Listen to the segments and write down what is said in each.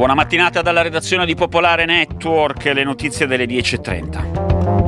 buona mattinata dalla redazione di Popolare Network, le notizie delle 10:30.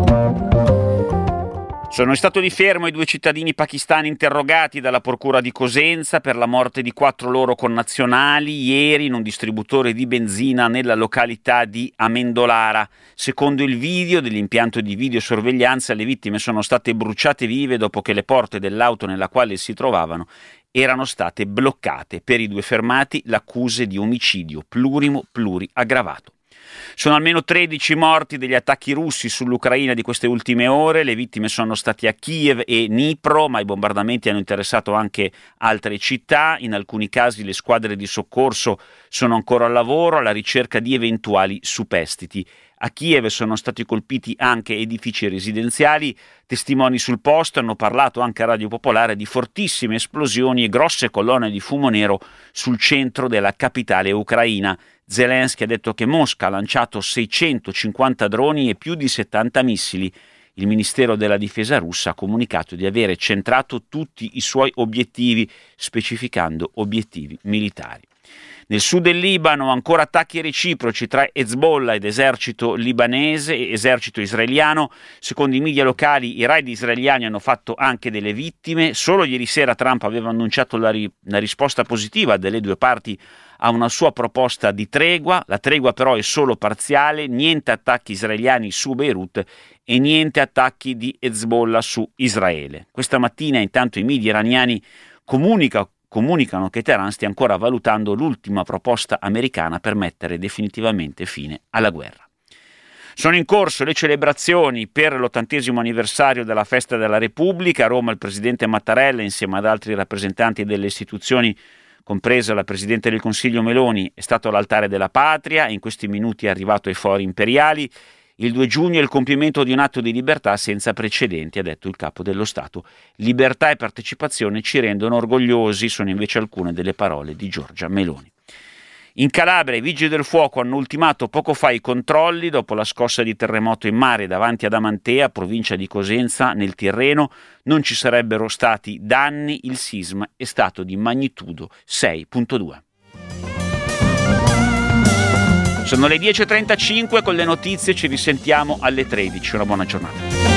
Sono in stato di fermo i 2 cittadini pakistani interrogati dalla procura di Cosenza per la morte di 4 loro connazionali ieri in un distributore di benzina nella località di Amendolara. Secondo il video dell'impianto di videosorveglianza, le vittime sono state bruciate vive dopo che le porte dell'auto nella quale si trovavano erano state bloccate. Per i 2 fermati l'accusa di omicidio pluriaggravato. Sono almeno 13 morti degli attacchi russi sull'Ucraina di queste ultime ore. Le vittime sono state a Kiev e Dnipro, ma i bombardamenti hanno interessato anche altre città. In alcuni casi le squadre di soccorso sono ancora al lavoro alla ricerca di eventuali superstiti. A Kiev sono stati colpiti anche edifici residenziali. Testimoni sul posto hanno parlato anche a Radio Popolare di fortissime esplosioni e grosse colonne di fumo nero sul centro della capitale ucraina. Zelensky ha detto che Mosca ha lanciato 650 droni e più di 70 missili. Il Ministero della Difesa russa ha comunicato di avere centrato tutti i suoi obiettivi, specificando obiettivi militari. Nel sud del Libano ancora attacchi reciproci tra Hezbollah ed esercito libanese e esercito israeliano. Secondo i media locali i raid israeliani hanno fatto anche delle vittime. Solo ieri sera Trump aveva annunciato la risposta positiva delle 2 parti a una sua proposta di tregua. La tregua però è solo parziale, niente attacchi israeliani su Beirut e niente attacchi di Hezbollah su Israele. Questa mattina intanto i media iraniani comunicano che Teheran stia ancora valutando l'ultima proposta americana per mettere definitivamente fine alla guerra. Sono in corso le celebrazioni per l'80° anniversario della Festa della Repubblica. A Roma il presidente Mattarella, insieme ad altri rappresentanti delle istituzioni, compresa la Presidente del Consiglio Meloni, è stato all'altare della patria e in questi minuti è arrivato ai fori imperiali. Il 2 giugno è il compimento di un atto di libertà senza precedenti, ha detto il capo dello Stato. Libertà e partecipazione ci rendono orgogliosi, sono invece alcune delle parole di Giorgia Meloni. In Calabria i vigili del fuoco hanno ultimato poco fa i controlli dopo la scossa di terremoto in mare davanti ad Amantea, provincia di Cosenza, nel Tirreno. Non ci sarebbero stati danni, il sisma è stato di magnitudo 6.2. Sono le 10:35, con le notizie ci risentiamo alle 13. Una buona giornata.